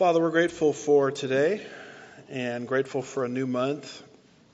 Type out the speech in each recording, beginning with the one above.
Father, we're grateful for today and grateful for a new month.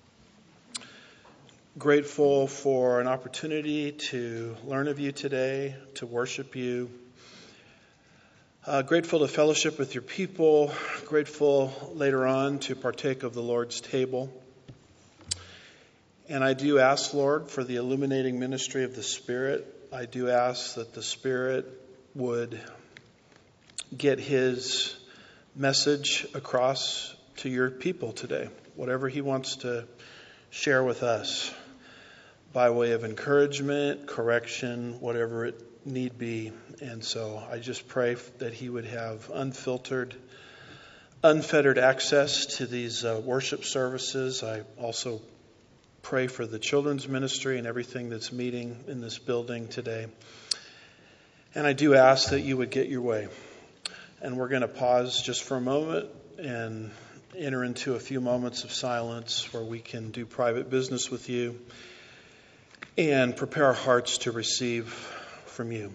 Grateful for an opportunity to learn of you today, to worship you. Grateful to fellowship with your people. Grateful later on to partake of the Lord's table. And I do ask, Lord, for the illuminating ministry of the Spirit. I do ask that the Spirit would get his message across to your people today, whatever he wants to share with us by way of encouragement, correction, whatever it need be. And so I just pray that he would have unfiltered, unfettered access to these worship services. I also pray for the children's ministry and everything that's meeting in this building today. And I do ask that you would get your way. And we're going to pause just for a moment and enter into a few moments of silence where we can do private business with you and prepare our hearts to receive from you.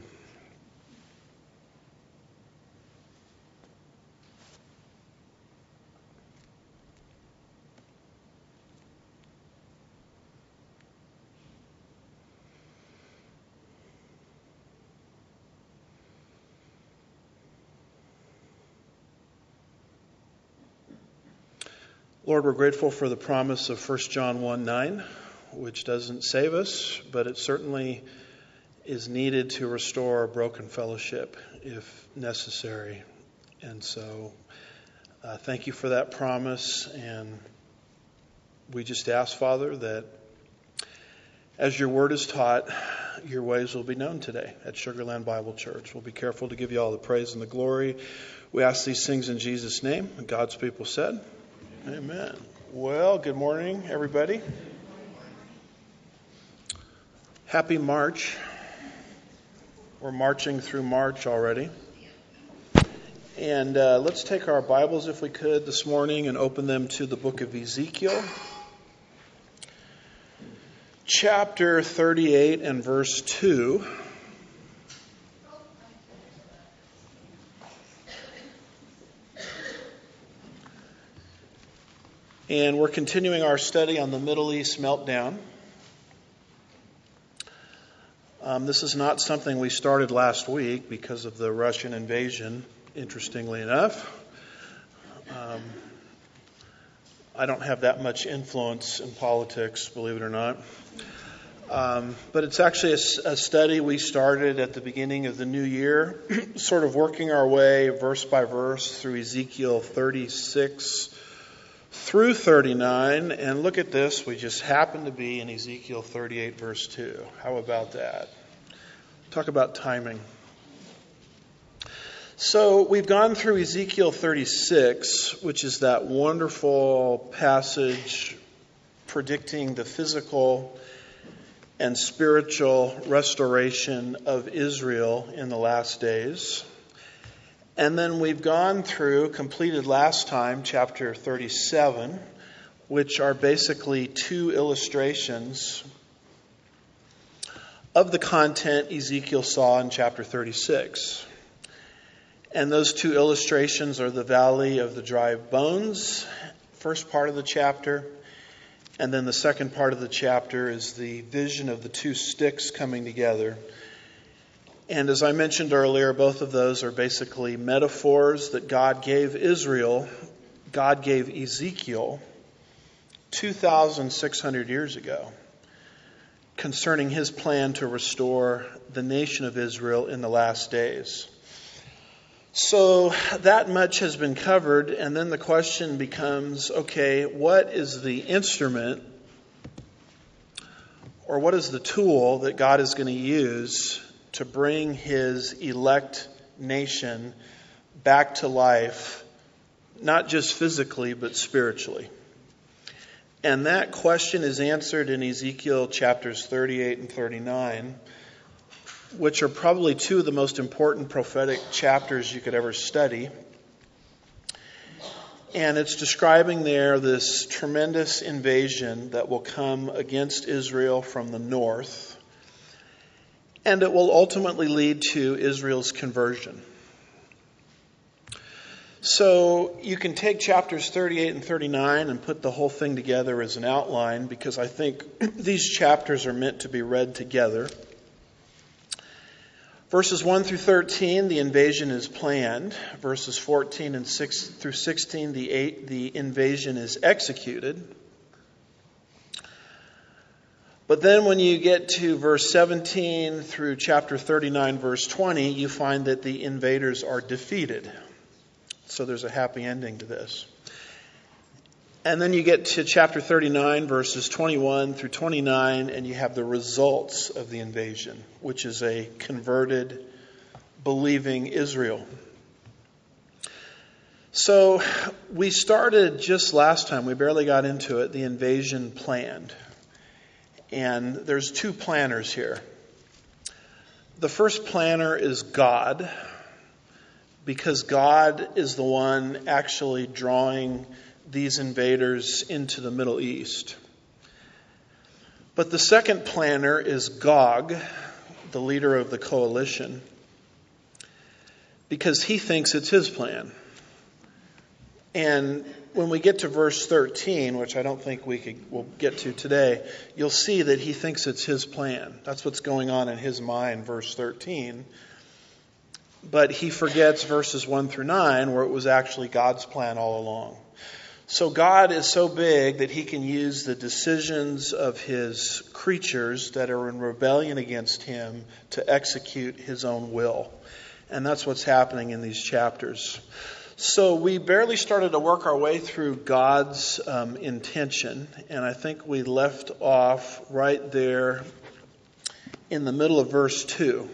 Lord, we're grateful for the promise of 1 John 1:9, which doesn't save us, but it certainly is needed to restore a broken fellowship if necessary. And so thank you for that promise. And we just ask, Father, that as your word is taught, your ways will be known today at Sugar Land Bible Church. We'll be careful to give you all the praise and the glory. We ask these things in Jesus' name. And God's people said, Amen. Well, good morning, everybody. Happy March. We're marching through March already. And let's take our Bibles, if we could, this morning and open them to the book of Ezekiel. Chapter 38 and verse 2. And we're continuing our study on the Middle East meltdown. This is not something we started last week because of the Russian invasion, interestingly enough. I don't have that much influence in politics, believe it or not. But it's actually a study we started at the beginning of the new year, sort of working our way verse by verse through Ezekiel 36 through 39, and look at this, we just happen to be in Ezekiel 38 verse 2. How about that? Talk about timing. So we've gone through Ezekiel 36, which is that wonderful passage predicting the physical and spiritual restoration of Israel in the last days. And then we've gone through, completed last time, chapter 37, which are basically two illustrations of the content Ezekiel saw in chapter 36. And those two illustrations are the valley of the dry bones, first part of the chapter, and then the second part of the chapter is the vision of the two sticks coming together. And as I mentioned earlier, both of those are basically metaphors that God gave Israel, God gave Ezekiel 2,600 years ago concerning his plan to restore the nation of Israel in the last days. So that much has been covered, and then the question becomes, okay, what is the instrument or what is the tool that God is going to use to bring his elect nation back to life, not just physically, but spiritually? And that question is answered in Ezekiel chapters 38 and 39, which are probably two of the most important prophetic chapters you could ever study. And it's describing there this tremendous invasion that will come against Israel from the north. And it will ultimately lead to Israel's conversion. So you can take chapters 38 and 39 and put the whole thing together as an outline, because I think these chapters are meant to be read together. Verses 1 through 13, the invasion is planned. Verses 14 and 6 through 16, the invasion is executed. But then when you get to verse 17 through chapter 39, verse 20, you find that the invaders are defeated. So there's a happy ending to this. And then you get to chapter 39, verses 21 through 29, and you have the results of the invasion, which is a converted, believing Israel. So we started just last time, we barely got into it, the invasion planned. And there's two planners here. The first planner is God, because God is the one actually drawing these invaders into the Middle East. But the second planner is Gog, the leader of the coalition, because he thinks it's his plan. And when we get to verse 13, which I don't think we'll get to today, you'll see that he thinks it's his plan. That's what's going on in his mind, verse 13. But he forgets verses 1 through 9, where it was actually God's plan all along. So God is so big that he can use the decisions of his creatures that are in rebellion against him to execute his own will. And that's what's happening in these chapters. So we barely started to work our way through God's intention, and I think we left off right there in the middle of verse 2.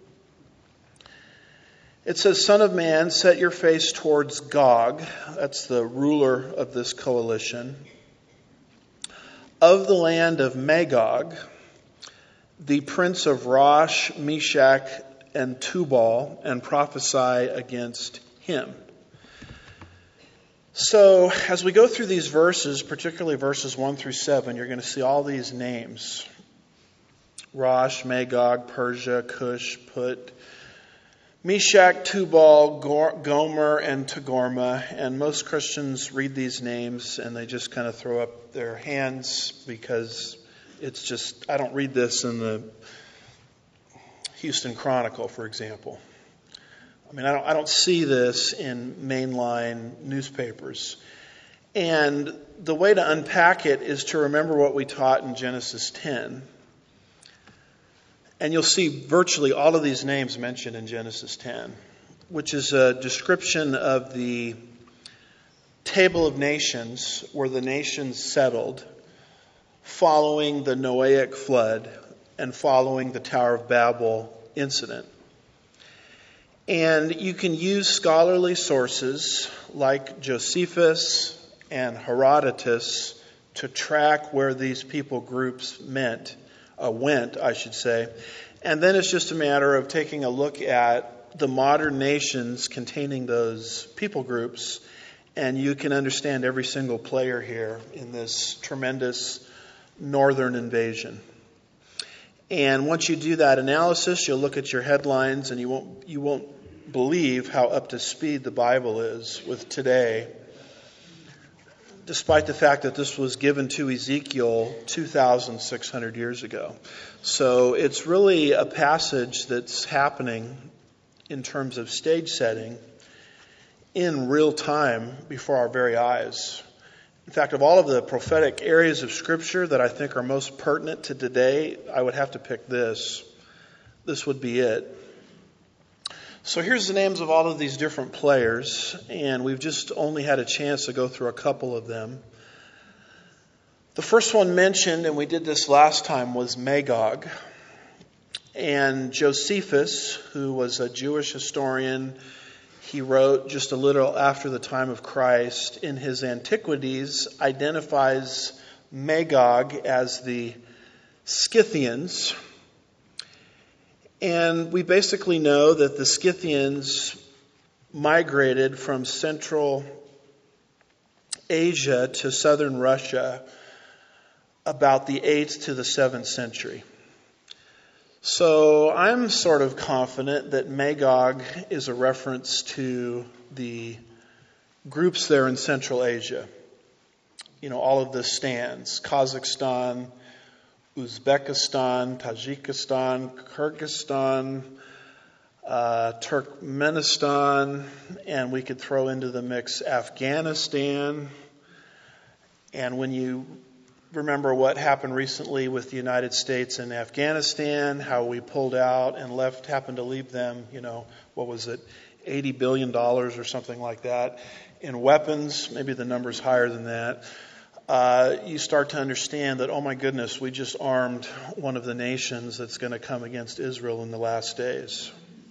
It says, "Son of man, set your face towards Gog," that's the ruler of this coalition, "of the land of Magog, the prince of Rosh, Meshach, and Tubal, and prophesy against him." So as we go through these verses, particularly verses 1 through 7, you're going to see all these names. Rosh, Magog, Persia, Cush, Put, Meshach, Tubal, Gomer, and Togarmah. And most Christians read these names and they just kind of throw up their hands, because it's just, I don't read this in the Houston Chronicle, for example. I mean, I don't see this in mainline newspapers. And the way to unpack it is to remember what we taught in Genesis 10. And you'll see virtually all of these names mentioned in Genesis 10, which is a description of the table of nations where the nations settled following the Noahic flood and following the Tower of Babel incident. And you can use scholarly sources like Josephus and Herodotus to track where these people groups went. And then it's just a matter of taking a look at the modern nations containing those people groups, and you can understand every single player here in this tremendous northern invasion. And once you do that analysis, you'll look at your headlines and you won't believe how up to speed the Bible is with today, despite the fact that this was given to Ezekiel 2,600 years ago. So it's really a passage that's happening in terms of stage setting in real time before our very eyes. In fact, of all of the prophetic areas of Scripture that I think are most pertinent to today, I would have to pick this. This would be it. So here's the names of all of these different players, and we've just only had a chance to go through a couple of them. The first one mentioned, and we did this last time, was Magog. And Josephus, who was a Jewish historian, he wrote just a little after the time of Christ, in his Antiquities, identifies Magog as the Scythians. And we basically know that the Scythians migrated from Central Asia to southern Russia about the 8th to the 7th century. So I'm sort of confident that Magog is a reference to the groups there in Central Asia. All of the stands: Kazakhstan, Uzbekistan, Tajikistan, Kyrgyzstan, Turkmenistan, and we could throw into the mix Afghanistan. And when you remember what happened recently with the United States and Afghanistan, how we pulled out and happened to leave them, what was it, $80 billion or something like that in weapons, maybe the number's higher than that. You start to understand that, oh my goodness, we just armed one of the nations that's going to come against Israel in the last days.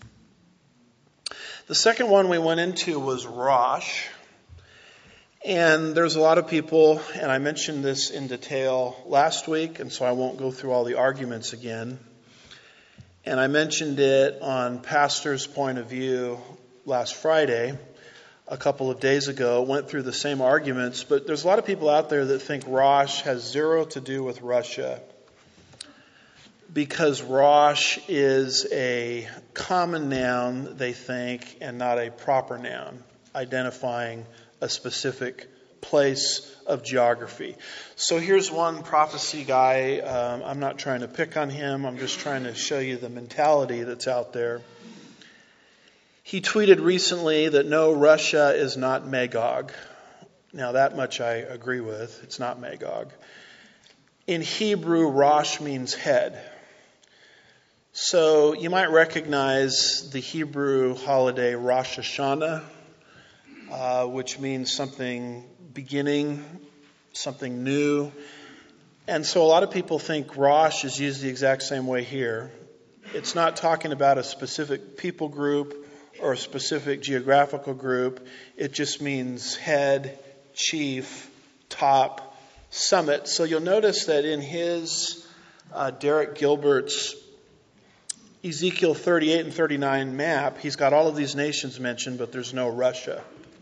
The second one we went into was Rosh. And there's a lot of people, and I mentioned this in detail last week, and so I won't go through all the arguments again. And I mentioned it on Pastor's Point of View last Friday, a couple of days ago, went through the same arguments, but there's a lot of people out there that think Rosh has zero to do with Russia, because Rosh is a common noun, they think, and not a proper noun, identifying a specific place of geography. So here's one prophecy guy. I'm not trying to pick on him. I'm just trying to show you the mentality that's out there. He tweeted recently that no, Russia is not Magog. Now that much I agree with. It's not Magog. In Hebrew, Rosh means head. So you might recognize the Hebrew holiday Rosh Hashanah, which means something beginning, something new. And so a lot of people think Rosh is used the exact same way here. It's not talking about a specific people group or a specific geographical group. It just means head, chief, top, summit. So you'll notice that in his Derek Gilbert's Ezekiel 38 and 39 map, he's got all of these nations mentioned, but there's no Russia.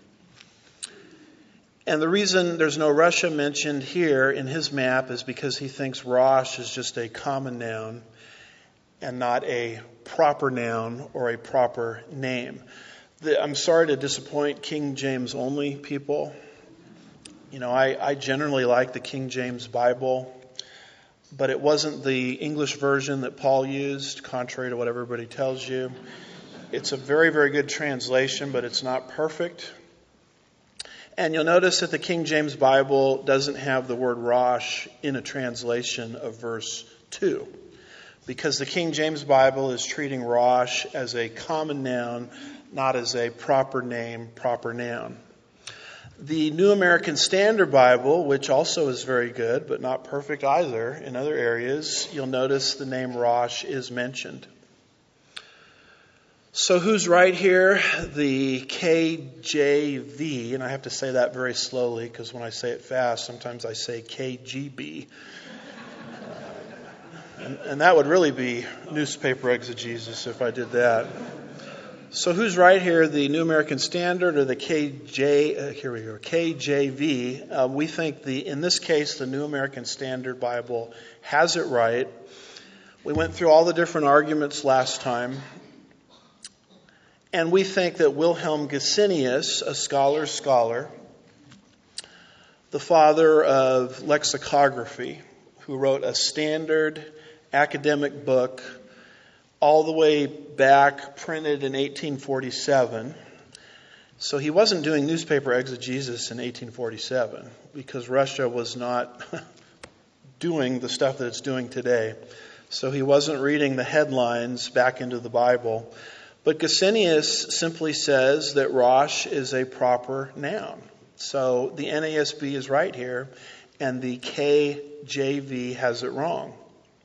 And the reason there's no Russia mentioned here in his map is because he thinks Rosh is just a common noun and not a proper noun or a proper name. I'm sorry to disappoint King James only people. I generally like the King James Bible, but it wasn't the English version that Paul used, contrary to what everybody tells you. It's a very, very good translation, but it's not perfect. And you'll notice that the King James Bible doesn't have the word Rosh in a translation of verse 2, because the King James Bible is treating Rosh as a common noun, not as a proper name, proper noun. The New American Standard Bible, which also is very good, but not perfect either in other areas, you'll notice the name Rosh is mentioned. So who's right here? The KJV, and I have to say that very slowly because when I say it fast, sometimes I say KGB. And that would really be newspaper exegesis if I did that. So who's right here? The New American Standard or the KJV? We think in this case, the New American Standard Bible has it right. We went through all the different arguments last time. And we think that Wilhelm Gesenius, a scholar, the father of lexicography, who wrote a standard academic book all the way back, printed in 1847. So he wasn't doing newspaper exegesis in 1847 because Russia was not doing the stuff that it's doing today. So he wasn't reading the headlines back into the Bible. But Gesenius simply says that Rosh is a proper noun. So the NASB is right here, and the KJV has it wrong.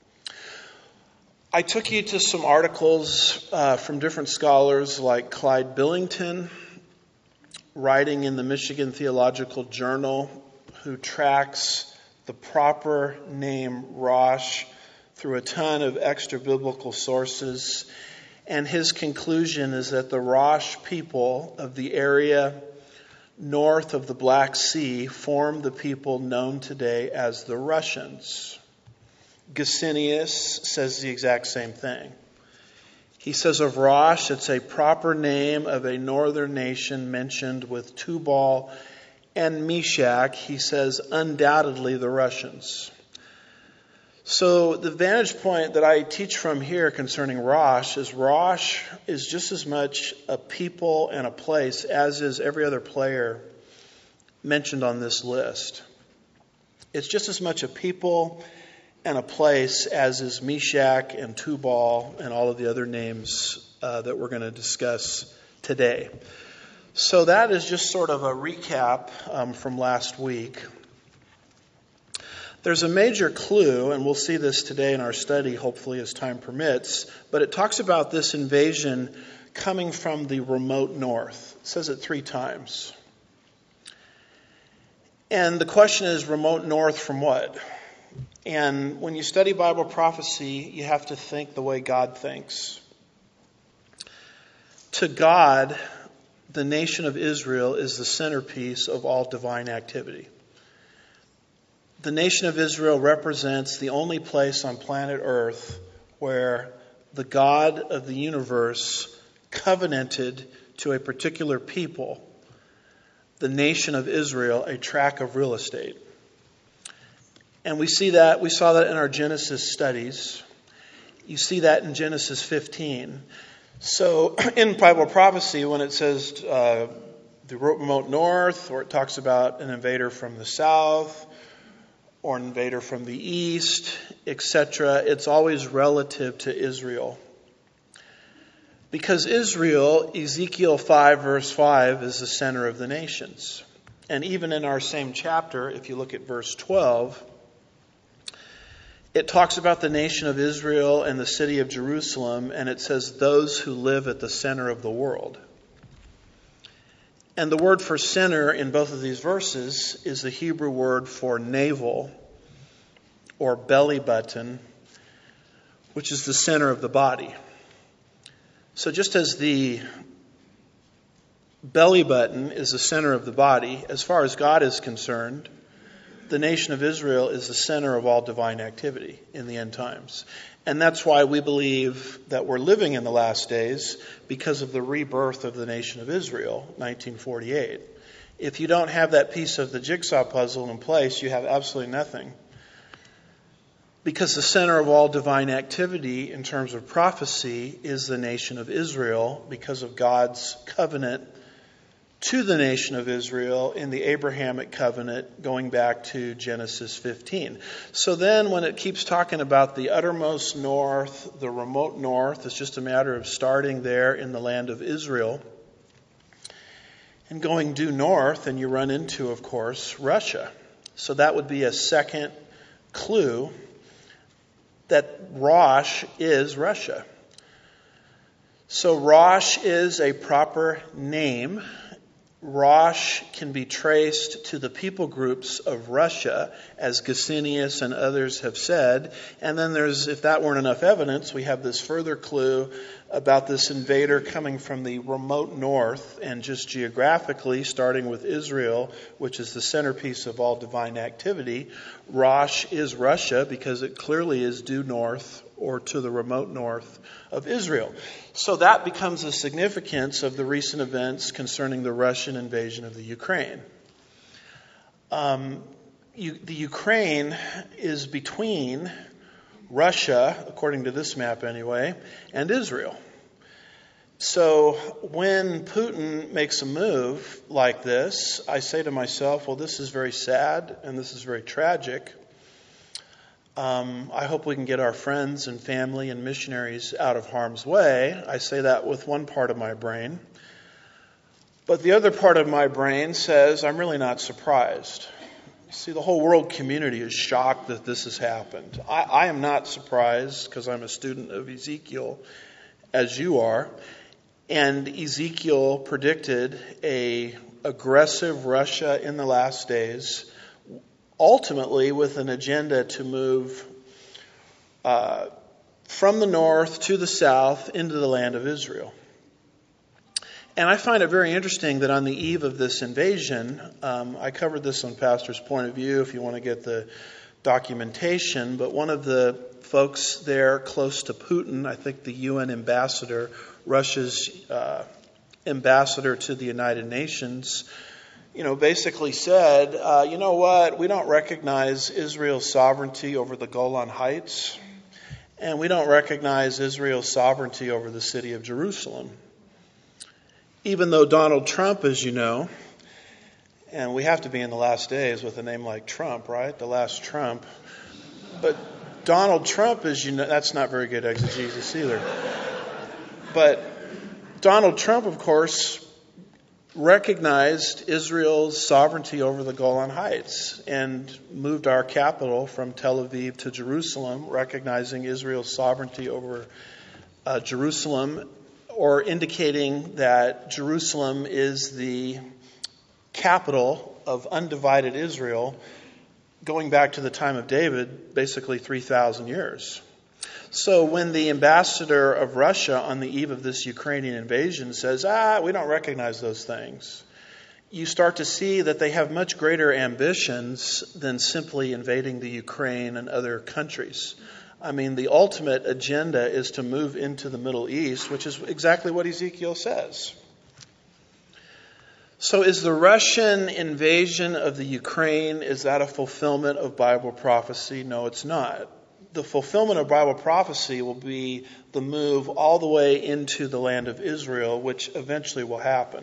I took you to some articles from different scholars like Clyde Billington, writing in the Michigan Theological Journal, who tracks the proper name Rosh through a ton of extra biblical sources. And his conclusion is that the Rosh people of the area north of the Black Sea formed the people known today as the Russians. Gesenius says the exact same thing. He says of Rosh, it's a proper name of a northern nation mentioned with Tubal and Meshach. He says undoubtedly the Russians. So the vantage point that I teach from here concerning Rosh is just as much a people and a place as is every other player mentioned on this list. It's just as much a people and a place as is Meshach and Tubal and all of the other names that we're going to discuss today. So that is just sort of a recap from last week. There's a major clue, and we'll see this today in our study, hopefully as time permits, but it talks about this invasion coming from the remote north. It says it 3 times. And the question is, remote north from what? And when you study Bible prophecy, you have to think the way God thinks. To God, the nation of Israel is the centerpiece of all divine activity. The nation of Israel represents the only place on planet Earth where the God of the universe covenanted to a particular people, the nation of Israel, a tract of real estate. And we saw that in our Genesis studies. You see that in Genesis 15. So in Bible prophecy, when it says the remote north, or it talks about an invader from the south, or an invader from the east, etc., it's always relative to Israel. Because Israel, Ezekiel 5 verse 5, is the center of the nations. And even in our same chapter, if you look at verse 12, it talks about the nation of Israel and the city of Jerusalem, and it says those who live at the center of the world. And the word for center in both of these verses is the Hebrew word for navel or belly button, which is the center of the body. So just as the belly button is the center of the body, as far as God is concerned, the nation of Israel is the center of all divine activity in the end times. And that's why we believe that we're living in the last days, because of the rebirth of the nation of Israel, 1948. If you don't have that piece of the jigsaw puzzle in place, you have absolutely nothing. Because the center of all divine activity in terms of prophecy is the nation of Israel, because of God's covenant to the nation of Israel in the Abrahamic covenant going back to Genesis 15. So then when it keeps talking about the uttermost north, the remote north, it's just a matter of starting there in the land of Israel and going due north, and you run into, of course, Russia. So that would be a second clue that Rosh is Russia. So Rosh is a proper name. Rosh can be traced to the people groups of Russia, as Gesenius and others have said. And then if that weren't enough evidence, we have this further clue about this invader coming from the remote north, and just geographically, starting with Israel, which is the centerpiece of all divine activity. Rosh is Russia because it clearly is due north or to the remote north of Israel. So that becomes the significance of the recent events concerning the Russian invasion of the Ukraine. The Ukraine is between Russia, according to this map anyway, and Israel. So when Putin makes a move like this, I say to myself, well, this is very sad and this is very tragic. I hope we can get our friends and family and missionaries out of harm's way. I say that with one part of my brain. But the other part of my brain says, I'm really not surprised. See, the whole world community is shocked that this has happened. I am not surprised because I'm a student of Ezekiel, as you are. And Ezekiel predicted an aggressive Russia in the last days, ultimately with an agenda to move from the north to the south into the land of Israel. And I find it very interesting that on the eve of this invasion, I covered this on Pastor's Point of View if you want to get the documentation, but one of the folks there close to Putin, I think the UN ambassador, Russia's ambassador to the United Nations, basically said, you know what, we don't recognize Israel's sovereignty over the Golan Heights, and we don't recognize Israel's sovereignty over the city of Jerusalem. Even though Donald Trump, as you know, and we have to be in the last days with a name like Trump, right? The last Trump. But Donald Trump, as you know, that's not very good exegesis either. But Donald Trump, of course, recognized Israel's sovereignty over the Golan Heights and moved our capital from Tel Aviv to Jerusalem, recognizing Israel's sovereignty over Jerusalem, or indicating that Jerusalem is the capital of undivided Israel going back to the time of David, basically 3,000 years. So when the ambassador of Russia on the eve of this Ukrainian invasion says, we don't recognize those things, you start to see that they have much greater ambitions than simply invading the Ukraine and other countries. I mean, the ultimate agenda is to move into the Middle East, which is exactly what Ezekiel says. So is the Russian invasion of the Ukraine, is that a fulfillment of Bible prophecy? No, it's not. The fulfillment of Bible prophecy will be the move all the way into the land of Israel, which eventually will happen.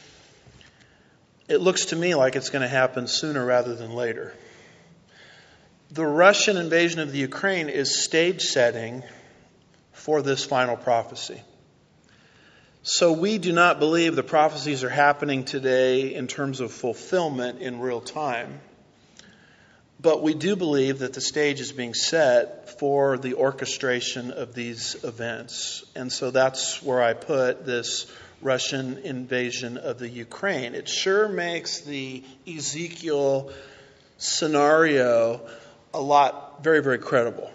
It looks to me like it's going to happen sooner rather than later. The Russian invasion of the Ukraine is stage setting for this final prophecy. So we do not believe the prophecies are happening today in terms of fulfillment in real time. But we do believe that the stage is being set for the orchestration of these events. And so that's where I put this Russian invasion of the Ukraine. It sure makes the Ezekiel scenario very, very credible.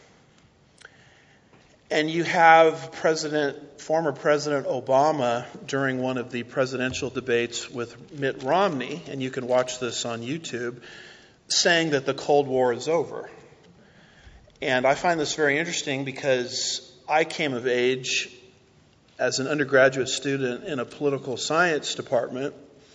And you have former President Obama during one of the presidential debates with Mitt Romney, and you can watch this on YouTube, saying that the Cold War is over. And I find this very interesting because I came of age as an undergraduate student in a political science department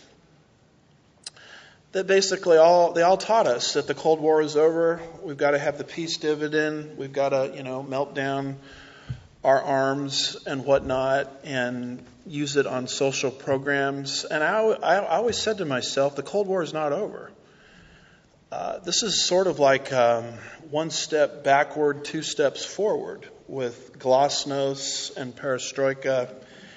that basically they all taught us that the Cold War is over. We've got to have the peace dividend. We've got to, melt down our arms and whatnot and use it on social programs. And I always said to myself, the Cold War is not over. This is sort of like one step backward, two steps forward with glasnost and perestroika.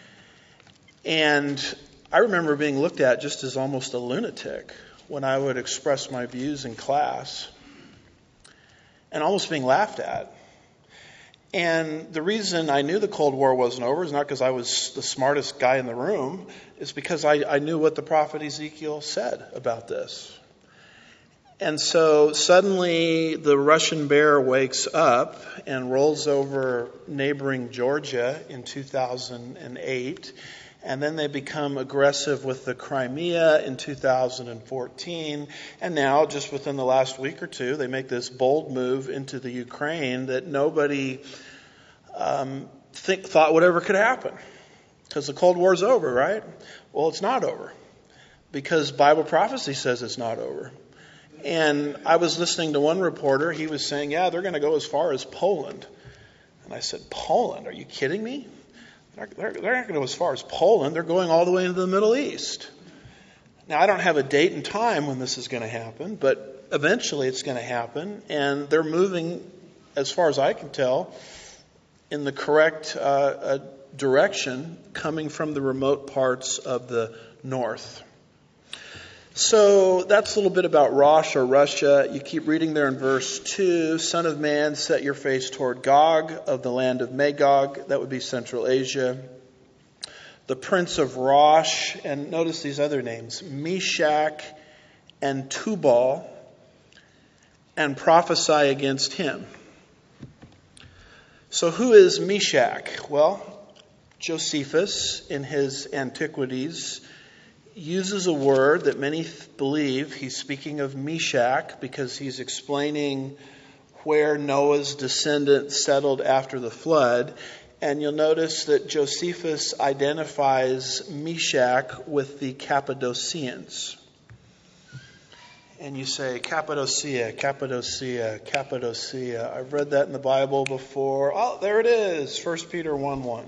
And I remember being looked at just as almost a lunatic when I would express my views in class and almost being laughed at. And the reason I knew the Cold War wasn't over is not because I was the smartest guy in the room. It's because I knew what the prophet Ezekiel said about this. And so suddenly the Russian bear wakes up and rolls over neighboring Georgia in 2008. And then they become aggressive with the Crimea in 2014. And now, just within the last week or two, they make this bold move into the Ukraine that nobody thought would ever could happen. Because the Cold War's over, right? Well, it's not over. Because Bible prophecy says it's not over. And I was listening to one reporter. He was saying, they're going to go as far as Poland. And I said, Poland? Are you kidding me? They're not going to go as far as Poland. They're going all the way into the Middle East. Now, I don't have a date and time when this is going to happen, but eventually it's going to happen. And they're moving, as far as I can tell, in the correct direction, coming from the remote parts of the north. So that's a little bit about Rosh or Russia. You keep reading there in verse 2. Son of man, set your face toward Gog of the land of Magog. That would be Central Asia. The prince of Rosh, and notice these other names, Meshach and Tubal, and prophesy against him. So who is Meshach? Well, Josephus in his Antiquities uses a word that many believe he's speaking of Meshach, because he's explaining where Noah's descendants settled after the flood. And you'll notice that Josephus identifies Meshach with the Cappadocians. And you say, Cappadocia, Cappadocia, Cappadocia. I've read that in the Bible before. Oh, there it is, 1 Peter 1:1.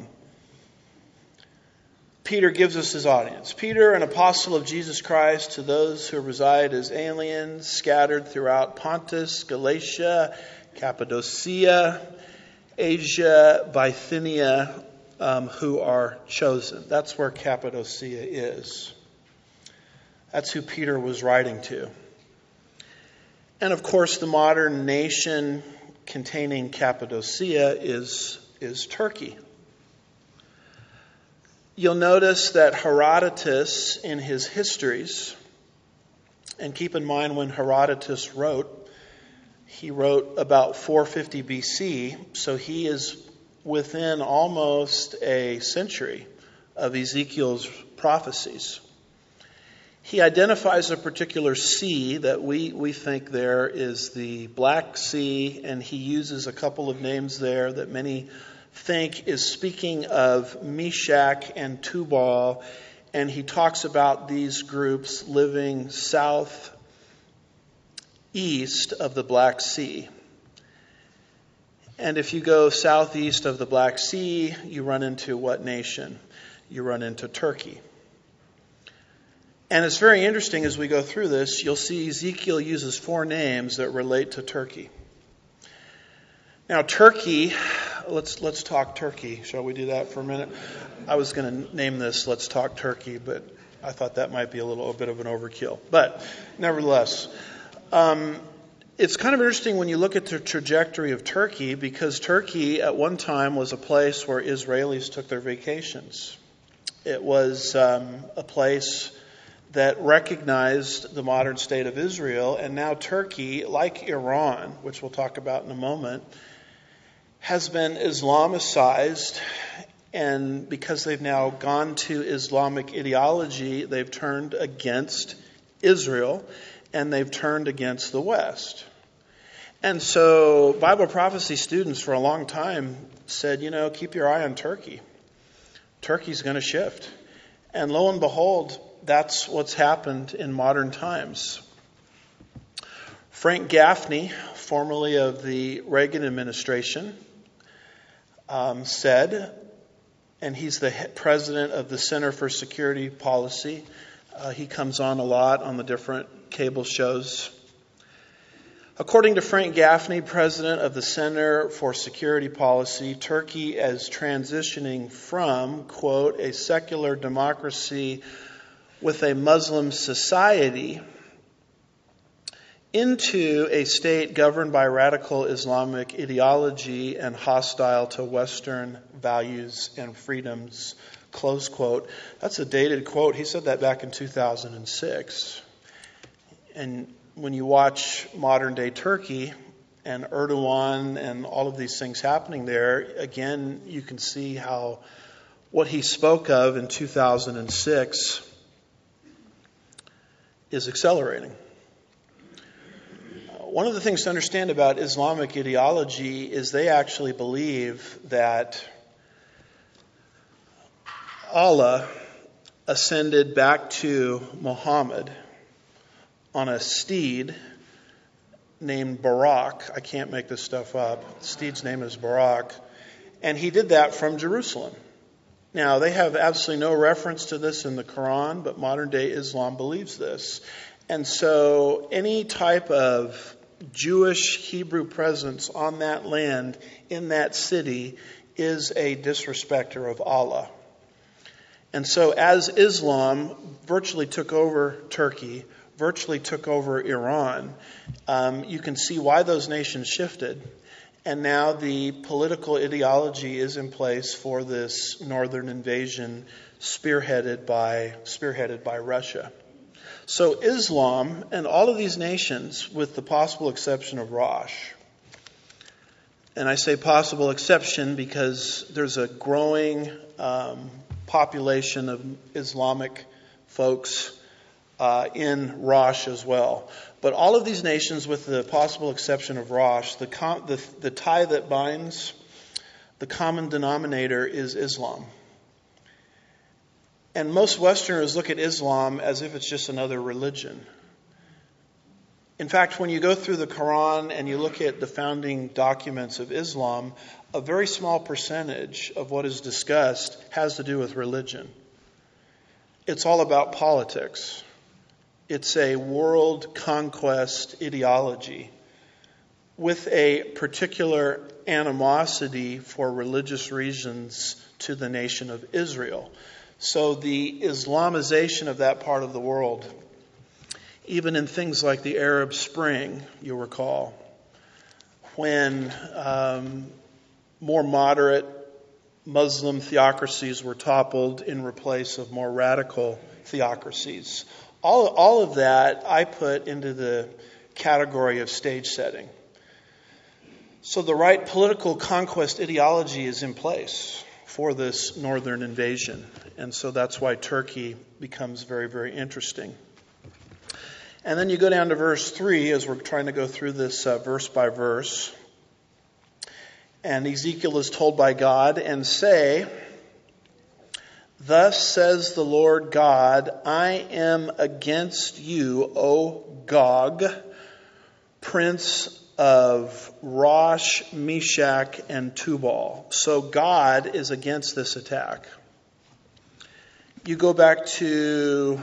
Peter gives us his audience. Peter, an apostle of Jesus Christ, to those who reside as aliens scattered throughout Pontus, Galatia, Cappadocia, Asia, Bithynia, who are chosen. That's where Cappadocia is. That's who Peter was writing to. And of course, the modern nation containing Cappadocia is Turkey. You'll notice that Herodotus, in his histories, and keep in mind when Herodotus wrote, he wrote about 450 BC, so he is within almost a century of Ezekiel's prophecies. He identifies a particular sea that we think there is the Black Sea, and he uses a couple of names there that many think is speaking of Meshach and Tubal, and he talks about these groups living southeast of the Black Sea. And if you go southeast of the Black Sea, you run into what nation? You run into Turkey. And it's very interesting as we go through this, you'll see Ezekiel uses 4 names that relate to Turkey. Now, Turkey, let's talk Turkey. Shall we do that for a minute? I was going to name this Let's Talk Turkey, but I thought that might be a little bit of an overkill. But nevertheless, it's kind of interesting when you look at the trajectory of Turkey, because Turkey at one time was a place where Israelis took their vacations. It was a place that recognized the modern state of Israel, and now Turkey, like Iran, which we'll talk about in a moment, has been Islamicized, and because they've now gone to Islamic ideology, they've turned against Israel, and they've turned against the West. And so Bible prophecy students for a long time said, keep your eye on Turkey. Turkey's going to shift. And lo and behold, that's what's happened in modern times. Frank Gaffney, formerly of the Reagan administration, said, and he's the president of the Center for Security Policy. He comes on a lot on the different cable shows. According to Frank Gaffney, president of the Center for Security Policy, Turkey is transitioning from, quote, a secular democracy with a Muslim society into a state governed by radical Islamic ideology and hostile to Western values and freedoms, close quote. That's a dated quote. He said that back in 2006. And when you watch modern day Turkey and Erdogan and all of these things happening there, again, you can see how what he spoke of in 2006 is accelerating. One of the things to understand about Islamic ideology is they actually believe that Allah ascended back to Muhammad on a steed named Barak. I can't make this stuff up. The steed's name is Barak. And he did that from Jerusalem. Now, they have absolutely no reference to this in the Quran, but modern day Islam believes this. And so any type of Jewish Hebrew presence on that land, in that city, is a disrespecter of Allah. And so as Islam virtually took over Turkey, virtually took over Iran, you can see why those nations shifted. And now the political ideology is in place for this northern invasion spearheaded by Russia. So Islam and all of these nations, with the possible exception of Rosh, and I say possible exception because there's a growing population of Islamic folks in Rosh as well. But all of these nations, with the possible exception of Rosh, the tie that binds, the common denominator is Islam. And most Westerners look at Islam as if it's just another religion. In fact, when you go through the Quran and you look at the founding documents of Islam, a very small percentage of what is discussed has to do with religion. It's all about politics. It's a world conquest ideology with a particular animosity for religious reasons to the nation of Israel. So the Islamization of that part of the world, even in things like the Arab Spring, you'll recall, when more moderate Muslim theocracies were toppled in replace of more radical theocracies. All of that I put into the category of stage setting. So the right political conquest ideology is in place for this northern invasion. And so that's why Turkey becomes very, very interesting. And then you go down to verse 3 as we're trying to go through this verse by verse. And Ezekiel is told by God, and say, "Thus says the Lord God, I am against you, O Gog, prince of Rosh, Meshach, and Tubal." So God is against this attack. You go back to,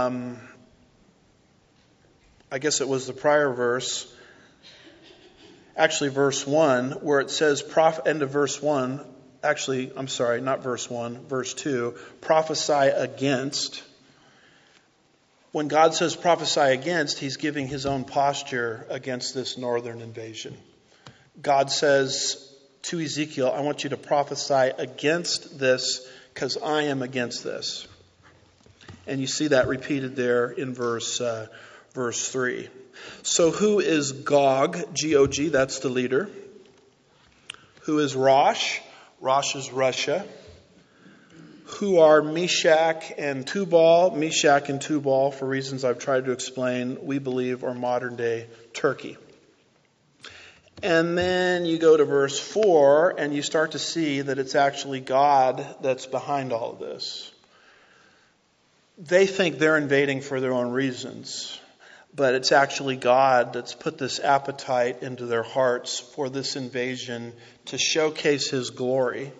I guess it was the prior verse, actually verse 1, where it says, end of verse 1, actually, I'm sorry, not verse 1, verse 2, prophesy against. When God says prophesy against, he's giving his own posture against this northern invasion. God says to Ezekiel, I want you to prophesy against this because I am against this. And you see that repeated there in verse 3. So who is Gog? G-O-G, that's the leader. Who is Rosh? Rosh is Russia. Who are Meshach and Tubal? Meshach and Tubal, for reasons I've tried to explain, we believe are modern day Turkey. And then you go to verse 4 and you start to see that it's actually God that's behind all of this. They think they're invading for their own reasons, but it's actually God that's put this appetite into their hearts for this invasion to showcase his glory,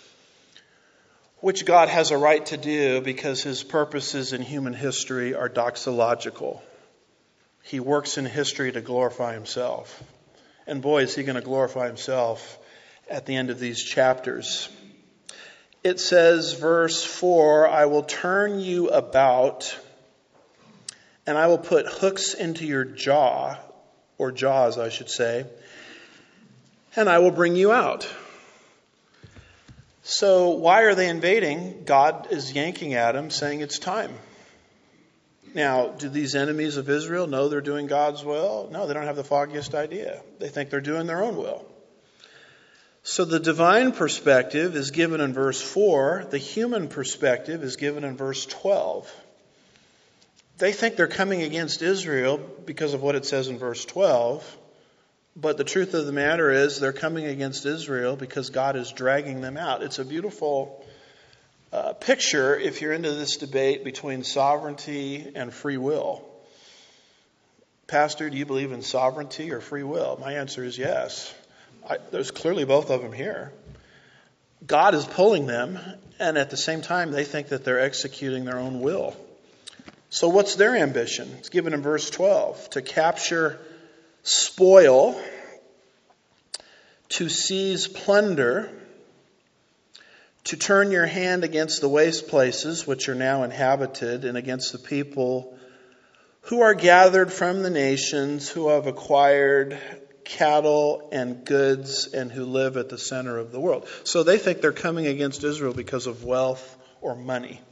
which God has a right to do because his purposes in human history are doxological. He works in history to glorify himself. And boy, is he going to glorify himself at the end of these chapters. It says, verse 4, I will turn you about, and I will put hooks into your jaw, or jaws, I should say, and I will bring you out. So why are they invading? God is yanking at them, saying it's time. Now, do these enemies of Israel know they're doing God's will? No, they don't have the foggiest idea. They think they're doing their own will. So the divine perspective is given in verse 4. The human perspective is given in verse 12. They think they're coming against Israel because of what it says in verse 12. But the truth of the matter is they're coming against Israel because God is dragging them out. It's a beautiful picture if you're into this debate between sovereignty and free will. Pastor, do you believe in sovereignty or free will? My answer is yes. There's clearly both of them here. God is pulling them, and at the same time, they think that they're executing their own will. So what's their ambition? It's given in verse 12. To capture spoil, to seize plunder, to turn your hand against the waste places which are now inhabited, and against the people who are gathered from the nations, who have acquired cattle and goods, and who live at the center of the world. So they think they're coming against Israel because of wealth or money.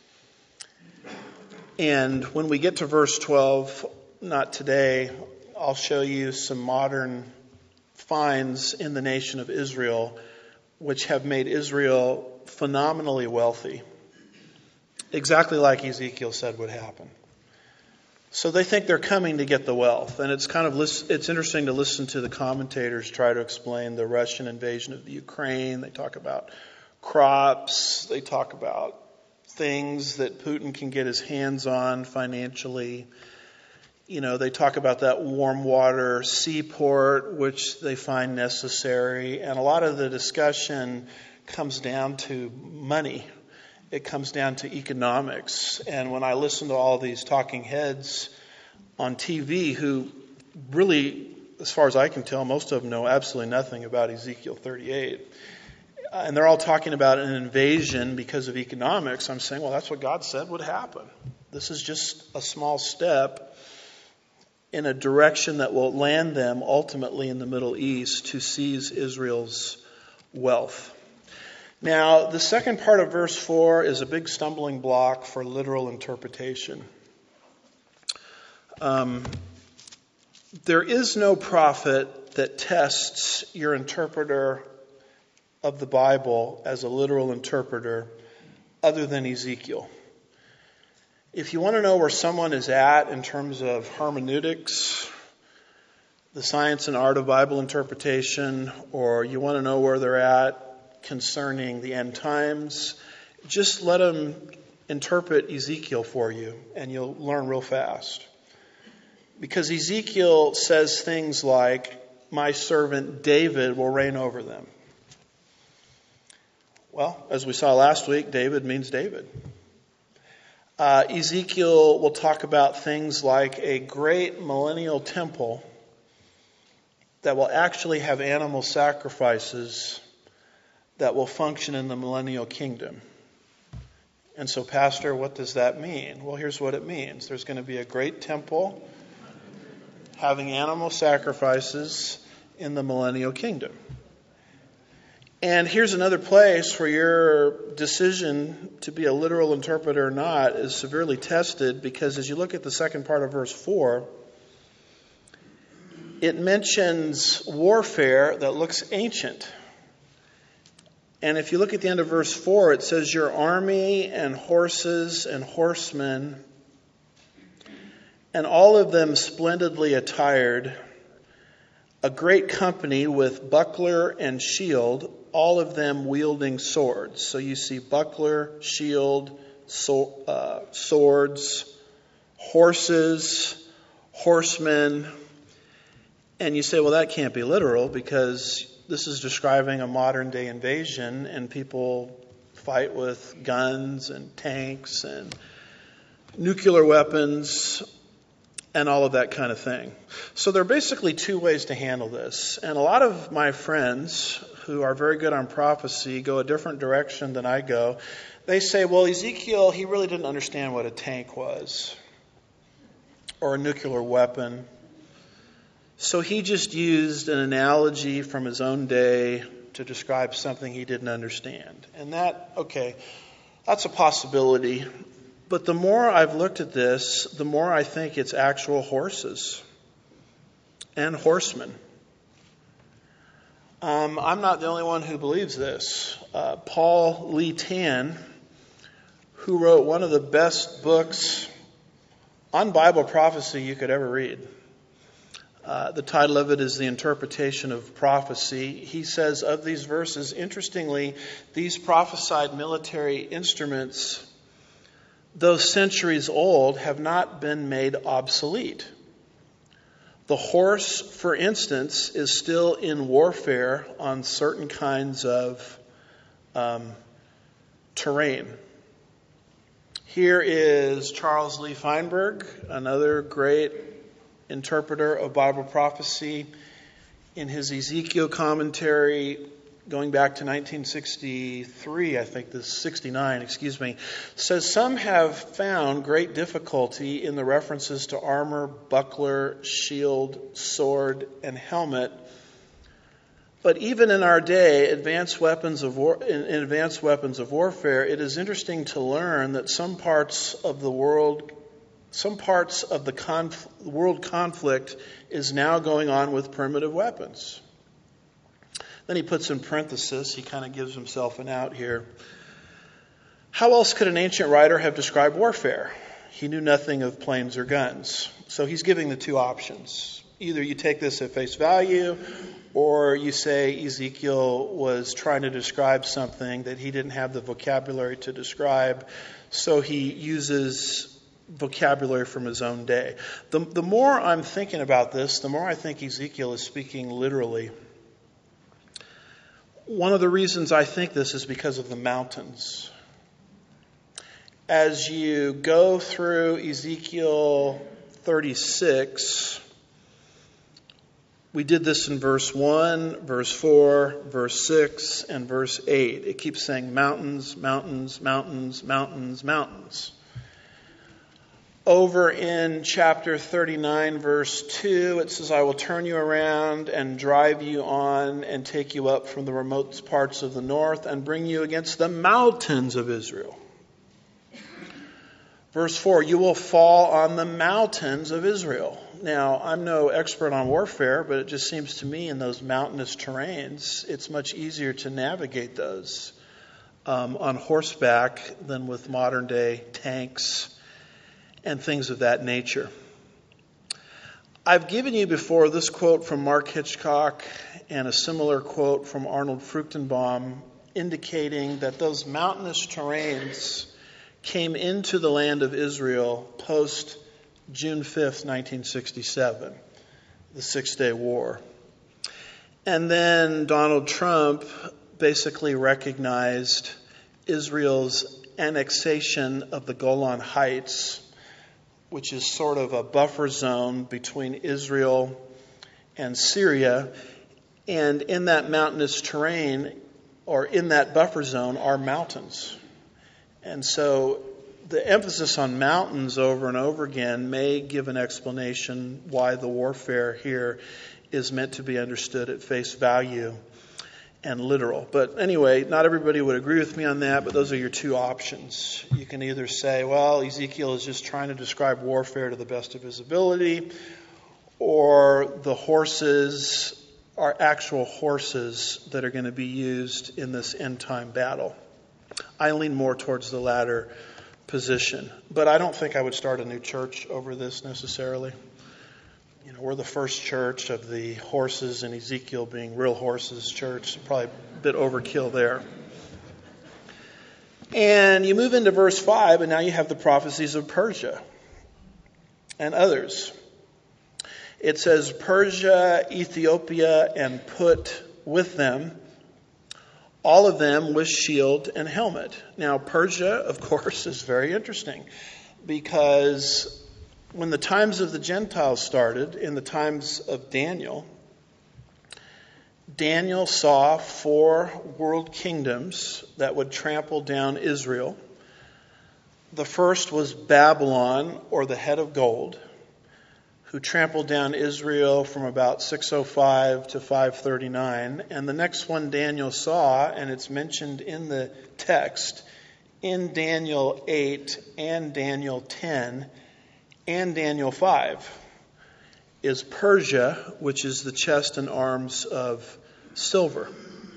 And when we get to verse 12, not today, I'll show you some modern finds in the nation of Israel which have made Israel phenomenally wealthy. exactly like Ezekiel said would happen. So they think they're coming to get the wealth. And it's it's interesting to listen to the commentators try to explain the Russian invasion of the Ukraine. They talk about crops. They talk about things that Putin can get his hands on financially. They talk about that warm water seaport, which they find necessary. And a lot of the discussion comes down to money. It comes down to economics. And when I listen to all these talking heads on TV who really, as far as I can tell, most of them know absolutely nothing about Ezekiel 38. And they're all talking about an invasion because of economics. I'm saying, well, that's what God said would happen. This is just a small step in a direction that will land them ultimately in the Middle East to seize Israel's wealth. Now, the second part of verse 4 is a big stumbling block for literal interpretation. There is no prophet that tests your interpreter of the Bible as a literal interpreter other than Ezekiel. If you want to know where someone is at in terms of hermeneutics, the science and art of Bible interpretation, or you want to know where they're at concerning the end times, just let them interpret Ezekiel for you and you'll learn real fast. Because Ezekiel says things like, my servant David will reign over them. Well, as we saw last week, David means David. Ezekiel will talk about things like a great millennial temple that will actually have animal sacrifices that will function in the millennial kingdom. And so, Pastor, what does that mean? Well, here's what it means. There's going to be a great temple having animal sacrifices in the millennial kingdom. And here's another place where your decision to be a literal interpreter or not is severely tested, because as you look at the second part of verse 4, it mentions warfare that looks ancient. And if you look at the end of verse 4, it says, your army and horses and horsemen, and all of them splendidly attired, a great company with buckler and shield, all of them wielding swords. So you see buckler, shield, swords, horses, horsemen. And you say, well, that can't be literal because this is describing a modern day invasion and people fight with guns and tanks and nuclear weapons and all of that kind of thing. So there are basically two ways to handle this. And a lot of my friends who are very good on prophecy go a different direction than I go. They say, well, Ezekiel, he really didn't understand what a tank was or a nuclear weapon. So he just used an analogy from his own day to describe something he didn't understand. And that's a possibility. But the more I've looked at this, the more I think it's actual horses and horsemen. I'm not the only one who believes this. Paul Lee Tan, who wrote one of the best books on Bible prophecy you could ever read. The title of it is The Interpretation of Prophecy. He says of these verses, interestingly, these prophesied military instruments, though centuries old, have not been made obsolete. The horse, for instance, is still in warfare on certain kinds of terrain. Here is Charles Lee Feinberg, another great interpreter of Bible prophecy, in his Ezekiel commentary going back to 1963, I think this 69, says some have found great difficulty in the references to armor, buckler, shield, sword, and helmet. But even in our day, advanced weapons of warfare, it is interesting to learn that some parts of the world conflict is now going on with primitive weapons. Then he puts in parenthesis, he kind of gives himself an out here. How else could an ancient writer have described warfare? He knew nothing of planes or guns. So he's giving the two options. Either you take this at face value, or you say Ezekiel was trying to describe something that he didn't have the vocabulary to describe, so he uses vocabulary from his own day. The more I'm thinking about this, the more I think Ezekiel is speaking literally. One of the reasons I think this is because of the mountains. As you go through Ezekiel 36, we did this in verse 1, verse 4, verse 6, and verse 8. It keeps saying mountains, mountains, mountains, mountains, mountains. Over in chapter 39, verse 2, it says, I will turn you around and drive you on and take you up from the remote parts of the north and bring you against the mountains of Israel. Verse 4, you will fall on the mountains of Israel. Now, I'm no expert on warfare, but it just seems to me in those mountainous terrains, it's much easier to navigate those on horseback than with modern day tanks and things of that nature. I've given you before this quote from Mark Hitchcock and a similar quote from Arnold Fruchtenbaum indicating that those mountainous terrains came into the land of Israel post June 5th, 1967, the Six-Day War. And then Donald Trump basically recognized Israel's annexation of the Golan Heights, which is sort of a buffer zone between Israel and Syria. And in that mountainous terrain, or in that buffer zone, are mountains. And so the emphasis on mountains over and over again may give an explanation why the warfare here is meant to be understood at face value and literal. But anyway, not everybody would agree with me on that, but those are your two options. You can either say, well, Ezekiel is just trying to describe warfare to the best of his ability, or the horses are actual horses that are going to be used in this end-time battle. I lean more towards the latter position, but I don't think I would start a new church over this necessarily. You know, we're the first church of the horses in Ezekiel being real horses church. Probably a bit overkill there. And you move into verse 5, and now you have the prophecies of Persia and others. It says, Persia, Ethiopia, and Put with them, all of them with shield and helmet. Now, Persia, of course, is very interesting because when the times of the Gentiles started, in the times of Daniel, Daniel saw 4 world kingdoms that would trample down Israel. The first was Babylon, or the head of gold, who trampled down Israel from about 605 to 539. And the next one Daniel saw, and it's mentioned in the text, in Daniel 8 and Daniel 10 and Daniel 5, is Persia, which is the chest and arms of silver.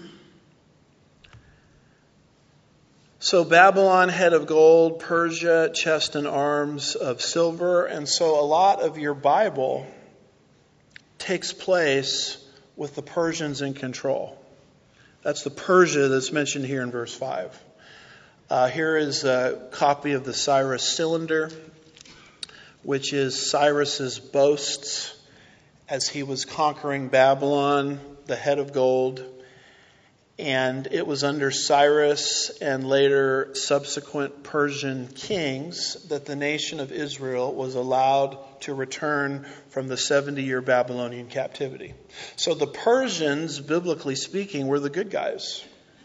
So Babylon, head of gold, Persia, chest and arms of silver. And so a lot of your Bible takes place with the Persians in control. That's the Persia that's mentioned here in verse 5. Here is a copy of the Cyrus cylinder, which is Cyrus's boasts as he was conquering Babylon, the head of gold. And it was under Cyrus and later subsequent Persian kings that the nation of Israel was allowed to return from the 70-year Babylonian captivity. So the Persians, biblically speaking, were the good guys.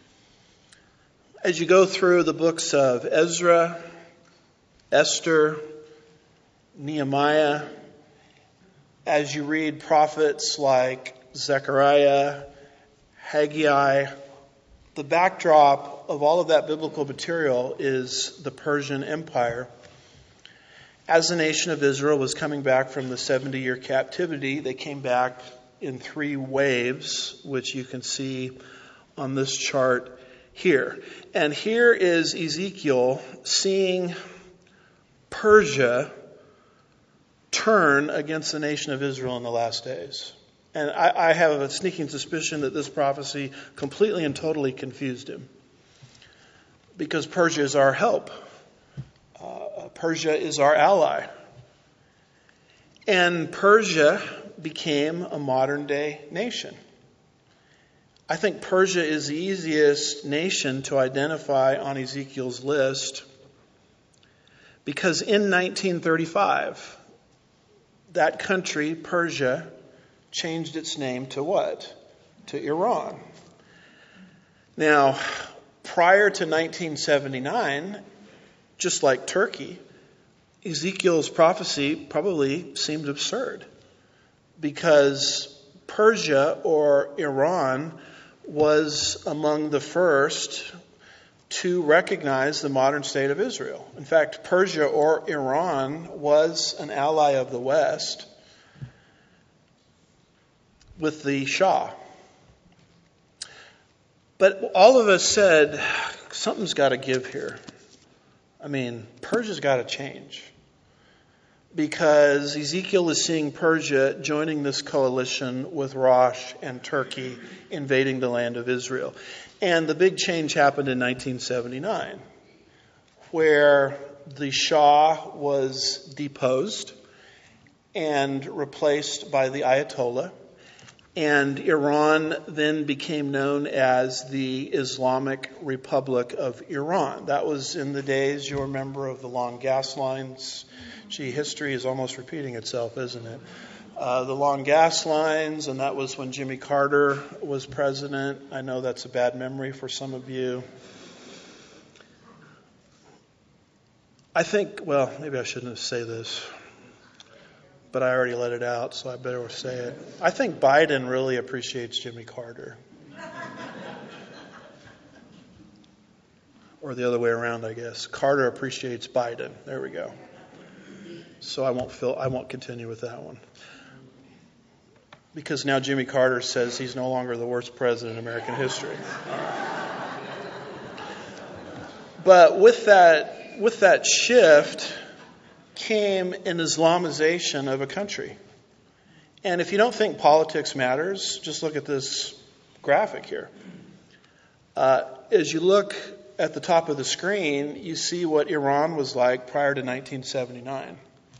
As you go through the books of Ezra, Esther, Nehemiah, as you read prophets like Zechariah, Haggai, the backdrop of all of that biblical material is the Persian Empire. As the nation of Israel was coming back from the 70-year captivity, they came back in 3 waves, which you can see on this chart here. And here is Ezekiel seeing Persia turn against the nation of Israel in the last days. And I have a sneaking suspicion that this prophecy completely and totally confused him. Because Persia is our help. Persia is our ally. And Persia became a modern day nation. I think Persia is the easiest nation to identify on Ezekiel's list because in 1935, that country, Persia, changed its name to what? To Iran. Now, prior to 1979, just like Turkey, Ezekiel's prophecy probably seemed absurd because Persia or Iran was among the first to recognize the modern state of Israel. In fact, Persia or Iran was an ally of the West with the Shah. But all of us said, something's got to give here. I mean, Persia's got to change. Because Ezekiel is seeing Persia joining this coalition with Rosh and Turkey invading the land of Israel. And the big change happened in 1979, where the Shah was deposed and replaced by the Ayatollah. And Iran then became known as the Islamic Republic of Iran. That was in the days, you remember, of the long gas lines. Gee, history is almost repeating itself, isn't it? The long gas lines, and that was when Jimmy Carter was president. I know that's a bad memory for some of you. I think, well, maybe I shouldn't say this, but I already let it out, so I better say it. I think Biden really appreciates Jimmy Carter. Or the other way around, I guess. Carter appreciates Biden. There we go. So I won't continue with that one. Because now Jimmy Carter says he's no longer the worst president in American history. But with that shift came an Islamization of a country. And if you don't think politics matters, just look at this graphic here. As you look at the top of the screen, you see what Iran was like prior to 1979.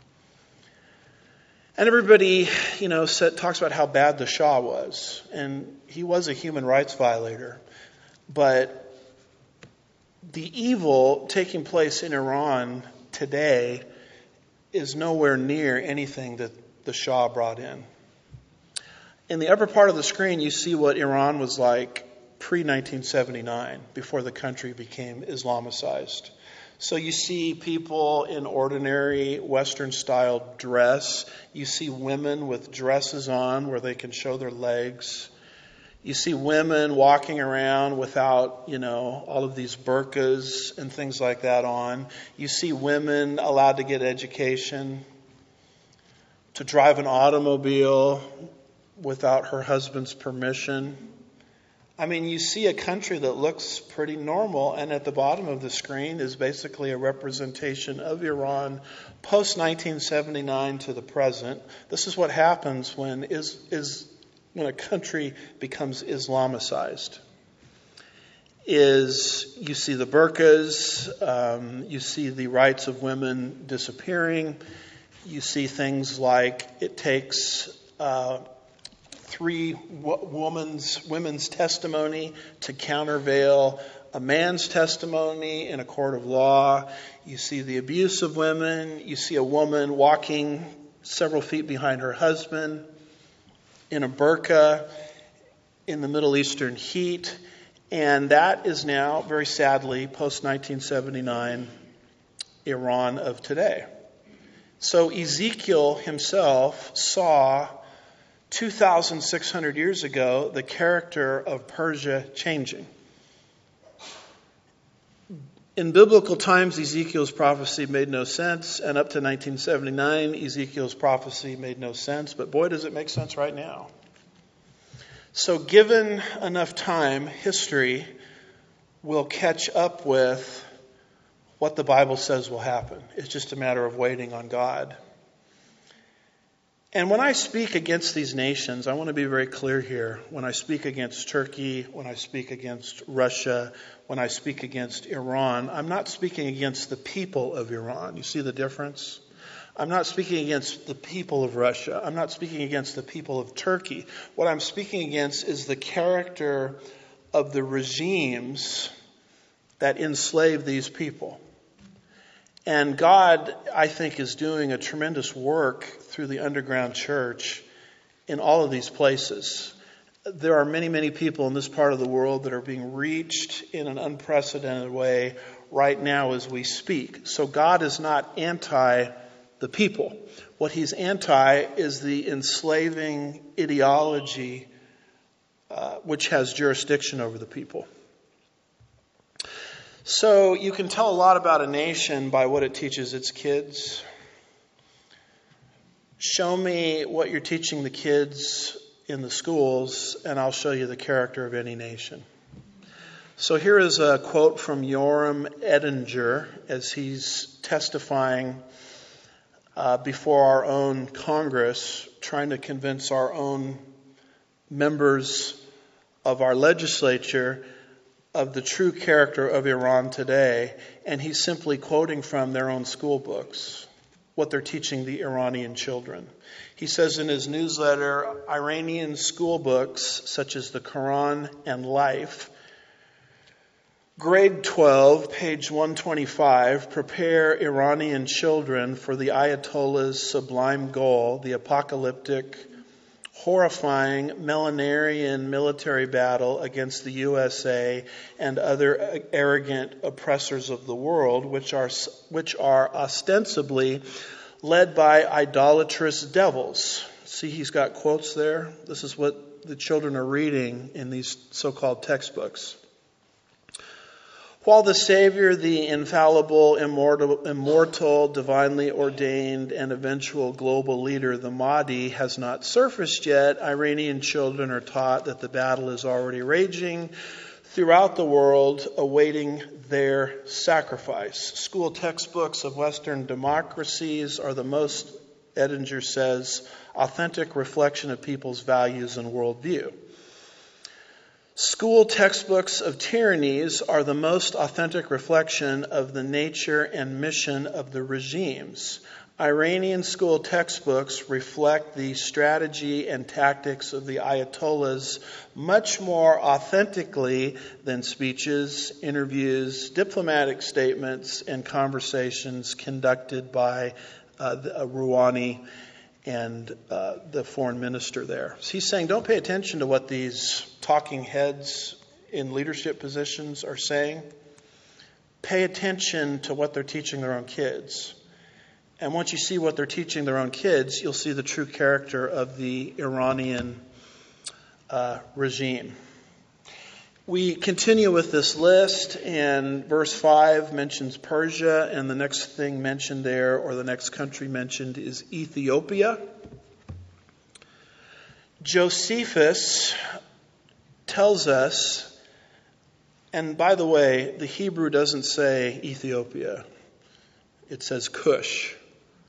And everybody, talks about how bad the Shah was. And he was a human rights violator. But the evil taking place in Iran today is nowhere near anything that the Shah brought in. In the upper part of the screen, you see what Iran was like pre-1979, before the country became Islamicized. So you see people in ordinary Western-style dress. You see women with dresses on where they can show their legs. You see women walking around without, all of these burqas and things like that on. You see women allowed to get education, to drive an automobile without her husband's permission. I mean, you see a country that looks pretty normal, and at the bottom of the screen is basically a representation of Iran post-1979 to the present. This is what happens when a country becomes Islamicized. You see the burqas, you see the rights of women disappearing, you see things like it takes 3 women's testimony to countervail a man's testimony in a court of law. You see the abuse of women. You see a woman walking several feet behind her husband in a burqa in the Middle Eastern heat. And that is now, very sadly, post-1979 Iran of today. So Ezekiel himself saw 2,600 years ago the character of Persia changing. In biblical times, Ezekiel's prophecy made no sense, and up to 1979, Ezekiel's prophecy made no sense, but boy, does it make sense right now. So given enough time, history will catch up with what the Bible says will happen. It's just a matter of waiting on God. And when I speak against these nations, I want to be very clear here. When I speak against Turkey, when I speak against Russia, when I speak against Iran, I'm not speaking against the people of Iran. You see the difference? I'm not speaking against the people of Russia. I'm not speaking against the people of Turkey. What I'm speaking against is the character of the regimes that enslave these people. And God, I think, is doing a tremendous work through the underground church in all of these places. There are many, many people in this part of the world that are being reached in an unprecedented way right now as we speak. So God is not anti the people. What he's anti is the enslaving ideology which has jurisdiction over the people. So you can tell a lot about a nation by what it teaches its kids. Show me what you're teaching the kids in the schools, and I'll show you the character of any nation. So here is a quote from Yoram Ettinger as he's testifying before our own Congress, trying to convince our own members of our legislature of the true character of Iran today, and he's simply quoting from their own school books, what they're teaching the Iranian children. He says in his newsletter, Iranian school books, such as the Quran and Life, grade 12, page 125, prepare Iranian children for the Ayatollah's sublime goal, the apocalyptic, horrifying millenarian military battle against the USA and other arrogant oppressors of the world, which are ostensibly led by idolatrous devils. See, he's got quotes there. This is what the children are reading in these so-called textbooks. While the Savior, the infallible, immortal, divinely ordained, and eventual global leader, the Mahdi, has not surfaced yet, Iranian children are taught that the battle is already raging throughout the world, awaiting their sacrifice. School textbooks of Western democracies are the most, Ettinger says, authentic reflection of people's values and worldview. School textbooks of tyrannies are the most authentic reflection of the nature and mission of the regimes. Iranian school textbooks reflect the strategy and tactics of the Ayatollahs much more authentically than speeches, interviews, diplomatic statements, and conversations conducted by Rouhani and the foreign minister there. So he's saying, don't pay attention to what these talking heads in leadership positions are saying. Pay attention to what they're teaching their own kids. And once you see what they're teaching their own kids, you'll see the true character of the Iranian regime. We continue with this list, and verse 5 mentions Persia, and the next thing mentioned there, or the next country mentioned, is Ethiopia. Josephus tells us, and by the way, the Hebrew doesn't say Ethiopia. It says Cush.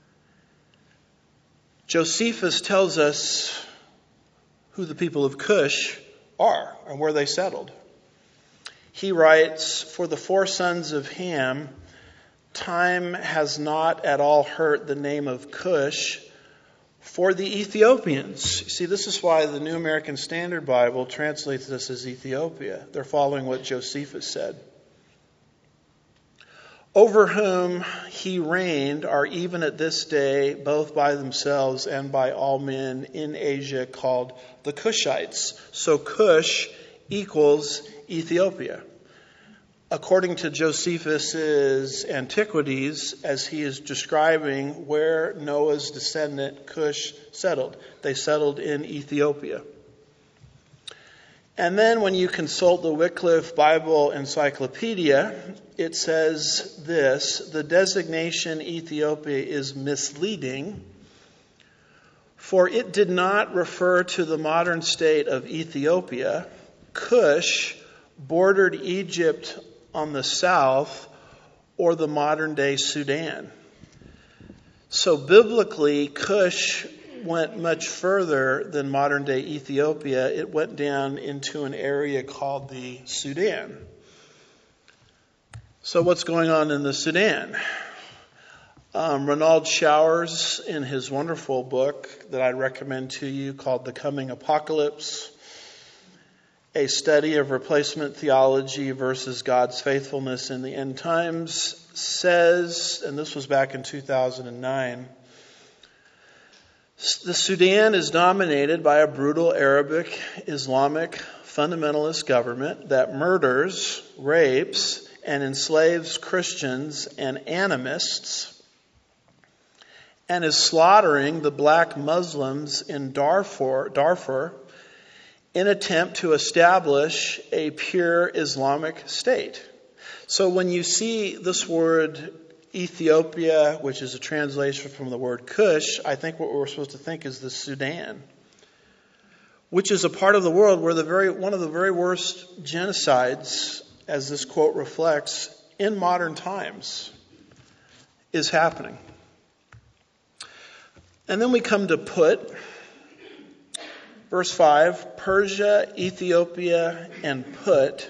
Josephus tells us who the people of Cush are and where they settled. He writes, for the four sons of Ham, time has not at all hurt the name of Cush for the Ethiopians. See, this is why the New American Standard Bible translates this as Ethiopia. They're following what Josephus said. Over whom he reigned are even at this day, both by themselves and by all men in Asia, called the Cushites. So Cush equals Ethiopia. According to Josephus's Antiquities, as he is describing where Noah's descendant Cush settled. They settled in Ethiopia. And then when you consult the Wycliffe Bible Encyclopedia, it says this: the designation Ethiopia is misleading, for it did not refer to the modern state of Ethiopia. Cush bordered Egypt on the south or the modern-day Sudan. So biblically, Cush went much further than modern-day Ethiopia. It went down into an area called the Sudan. So what's going on in the Sudan? Ronald Showers, in his wonderful book that I recommend to you called The Coming Apocalypse, a study of replacement theology versus God's faithfulness in the end times, says, and this was back in 2009, the Sudan is dominated by a brutal Arabic Islamic fundamentalist government that murders, rapes, and enslaves Christians and animists, and is slaughtering the black Muslims in Darfur in attempt to establish a pure Islamic state. So when you see this word Ethiopia, which is a translation from the word Cush, I think what we're supposed to think is the Sudan, which is a part of the world where one of the very worst genocides, as this quote reflects, in modern times is happening. And then we come to Put, verse 5, Persia, Ethiopia, and Put,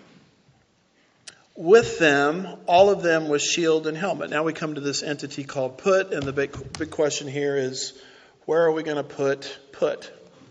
with them, all of them with shield and helmet. Now we come to this entity called Put, and the big question here is, where are we going to put Put?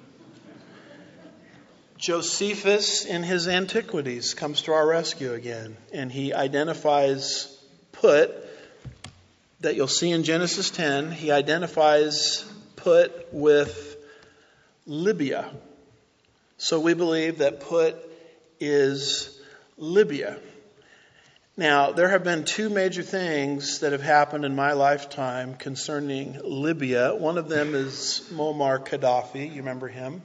Josephus, in his Antiquities, comes to our rescue again, and he identifies Put, that you'll see in Genesis 10, he identifies Put with Libya. So we believe that Put is Libya. Now, there have been two major things that have happened in my lifetime concerning Libya. One of them is Muammar Gaddafi. You remember him?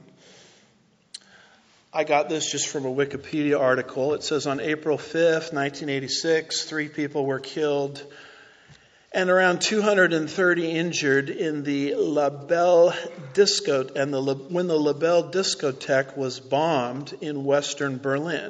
I got this just from a Wikipedia article. It says on April 5th, 1986, 3 people were killed and around 230 injured in the La Belle Disco, and when the La Belle discotheque was bombed in western Berlin.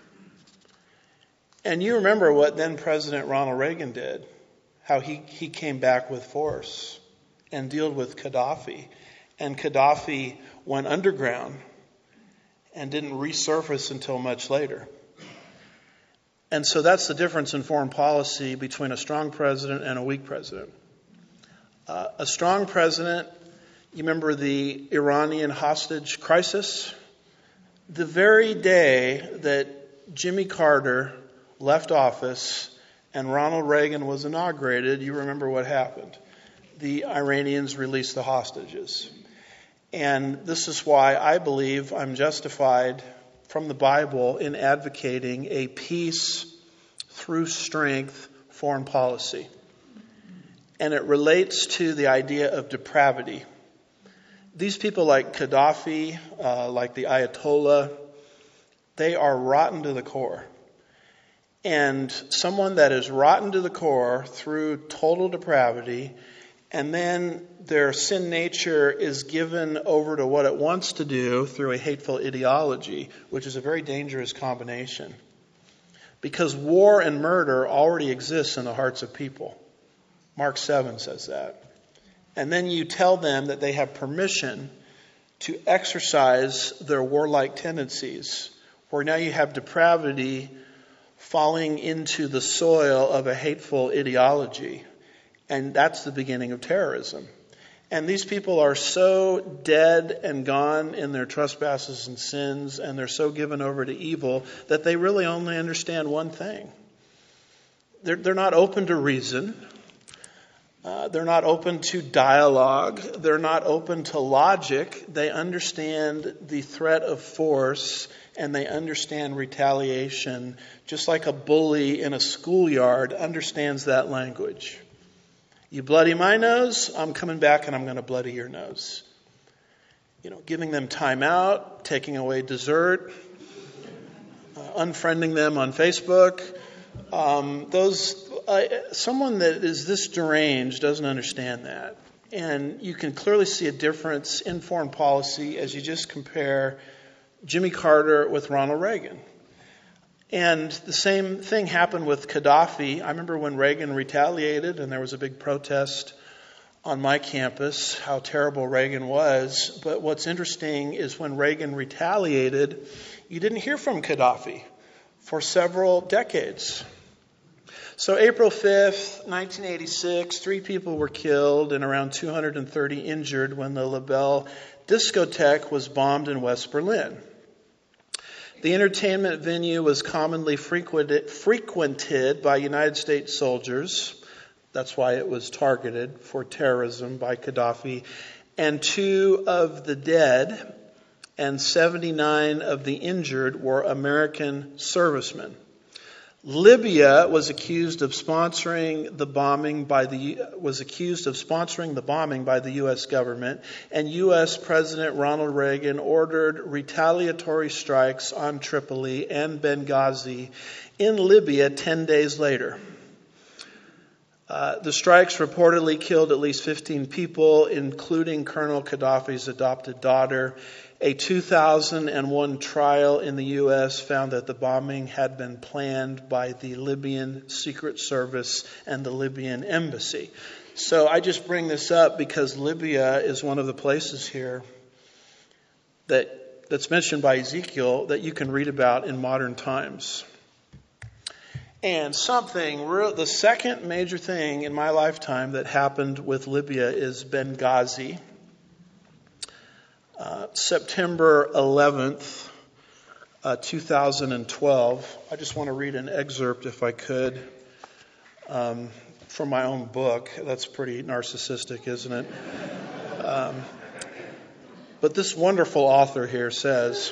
And you remember what then President Ronald Reagan did, how he came back with force and dealt with Gaddafi. And Gaddafi went underground and didn't resurface until much later. And so that's the difference in foreign policy between a strong president and a weak president. A strong president, you remember the Iranian hostage crisis? The very day that Jimmy Carter left office and Ronald Reagan was inaugurated, you remember what happened. The Iranians released the hostages. And this is why I believe I'm justified from the Bible in advocating a peace through strength foreign policy. And it relates to the idea of depravity. These people like Gaddafi, like the Ayatollah, they are rotten to the core. And someone that is rotten to the core through total depravity, and then their sin nature is given over to what it wants to do through a hateful ideology, which is a very dangerous combination. Because war and murder already exists in the hearts of people. Mark 7 says that. And then you tell them that they have permission to exercise their warlike tendencies, where now you have depravity falling into the soil of a hateful ideology. And that's the beginning of terrorism. And these people are so dead and gone in their trespasses and sins, and they're so given over to evil that they really only understand one thing. They're not open to reason. They're not open to dialogue. They're not open to logic. They understand the threat of force, and they understand retaliation, just like a bully in a schoolyard understands that language. You bloody my nose, I'm coming back and I'm going to bloody your nose. Giving them time out, taking away dessert, unfriending them on Facebook. Someone that is this deranged doesn't understand that. And you can clearly see a difference in foreign policy as you just compare Jimmy Carter with Ronald Reagan. And the same thing happened with Gaddafi. I remember when Reagan retaliated and there was a big protest on my campus, how terrible Reagan was. But what's interesting is when Reagan retaliated, you didn't hear from Gaddafi for several decades. So April 5th, 1986, 3 people were killed and around 230 injured when the La Belle discotheque was bombed in West Berlin. The entertainment venue was commonly frequented by United States soldiers. That's why it was targeted for terrorism by Gaddafi. And 2 of the dead and 79 of the injured were American servicemen. Libya was accused of sponsoring the bombing by the U.S. government, and U.S. President Ronald Reagan ordered retaliatory strikes on Tripoli and Benghazi in Libya 10 days later. The strikes reportedly killed at least 15 people, including Colonel Gaddafi's adopted daughter. A 2001 trial in the U.S. found that the bombing had been planned by the Libyan Secret Service and the Libyan Embassy. So I just bring this up because Libya is one of the places here that's mentioned by Ezekiel that you can read about in modern times. And the second major thing in my lifetime that happened with Libya is Benghazi. September 11th, 2012. I just want to read an excerpt, if I could, from my own book. That's pretty narcissistic, isn't it? But this wonderful author here says,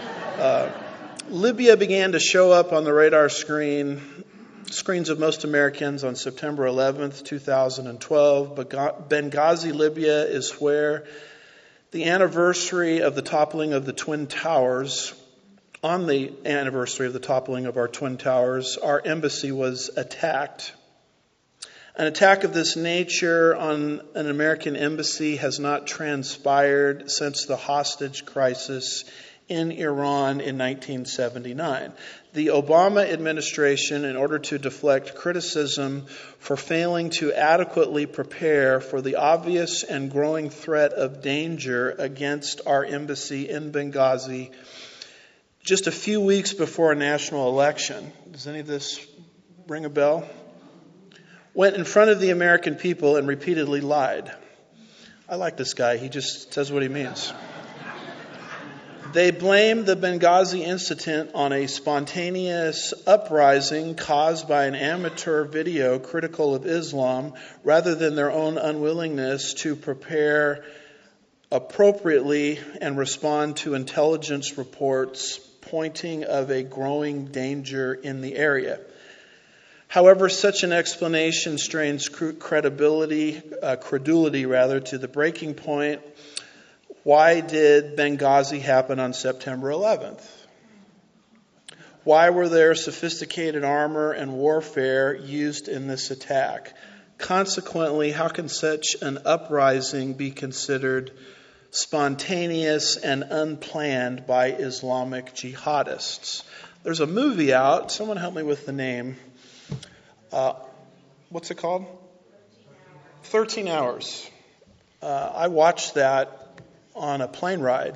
Libya began to show up on the radar screens of most Americans on September 11th, 2012. Benghazi, Libya is where the anniversary of the toppling of the Twin Towers, on the anniversary of the toppling of our Twin Towers, our embassy was attacked. An attack of this nature on an American embassy has not transpired since the hostage crisis in Iran in 1979. The Obama administration, in order to deflect criticism for failing to adequately prepare for the obvious and growing threat of danger against our embassy in Benghazi, just a few weeks before a national election, does any of this ring a bell? Went in front of the American people and repeatedly lied. I like this guy. He just says what he means. They blamed the Benghazi incident on a spontaneous uprising caused by an amateur video critical of Islam rather than their own unwillingness to prepare appropriately and respond to intelligence reports pointing of a growing danger in the area. However, such an explanation strains credulity to the breaking point. Why did Benghazi happen on September 11th? Why were there sophisticated armor and warfare used in this attack? Consequently, how can such an uprising be considered spontaneous and unplanned by Islamic jihadists? There's a movie out. Someone help me with the name. What's it called? 13 Hours. I watched that on a plane ride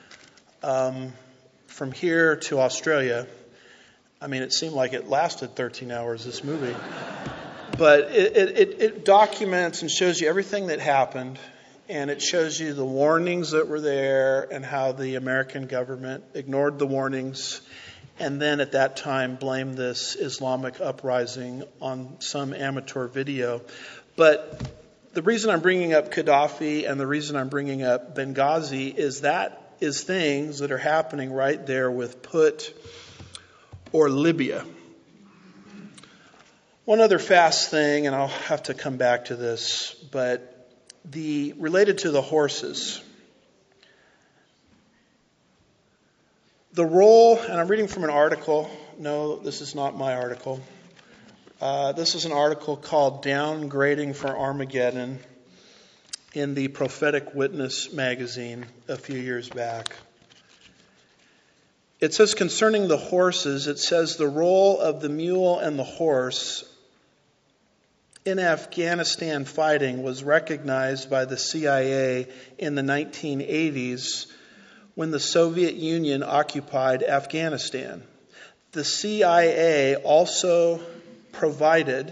from here to Australia. I mean, it seemed like it lasted 13 hours, this movie. But it documents and shows you everything that happened, and it shows you the warnings that were there and how the American government ignored the warnings and then at that time blamed this Islamic uprising on some amateur video. But the reason I'm bringing up Gaddafi and the reason I'm bringing up Benghazi is things that are happening right there with Put or Libya. One other fast thing, and I'll have to come back to this, but related to the horses. The role, and I'm reading from an article. No, this is not my article. This is an article called Downgrading for Armageddon in the Prophetic Witness magazine a few years back. It says concerning the horses, it says the role of the mule and the horse in Afghanistan fighting was recognized by the CIA in the 1980s when the Soviet Union occupied Afghanistan. The CIA also provided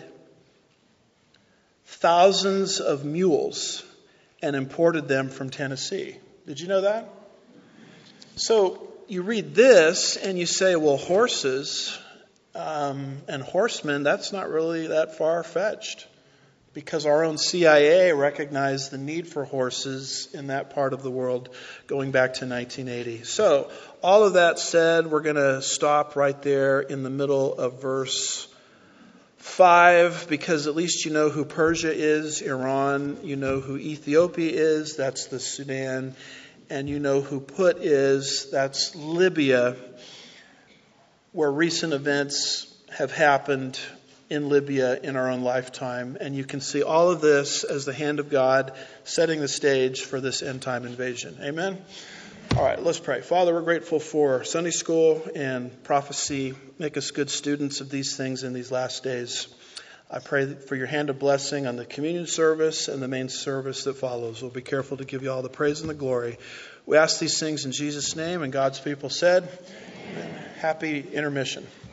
thousands of mules and imported them from Tennessee. Did you know that? So you read this and you say, well, horses and horsemen, that's not really that far-fetched, because our own CIA recognized the need for horses in that part of the world going back to 1980. So all of that said, we're going to stop right there in the middle of verse 5, because at least you know who Persia is, Iran. You know who Ethiopia is, that's the Sudan. And you know who Put is, that's Libya, where recent events have happened in Libya in our own lifetime. And you can see all of this as the hand of God setting the stage for this end-time invasion. Amen? All right, let's pray. Father, we're grateful for Sunday school and prophecy. Make us good students of these things in these last days. I pray for your hand of blessing on the communion service and the main service that follows. We'll be careful to give you all the praise and the glory. We ask these things in Jesus' name, and God's people said, Amen. Happy intermission.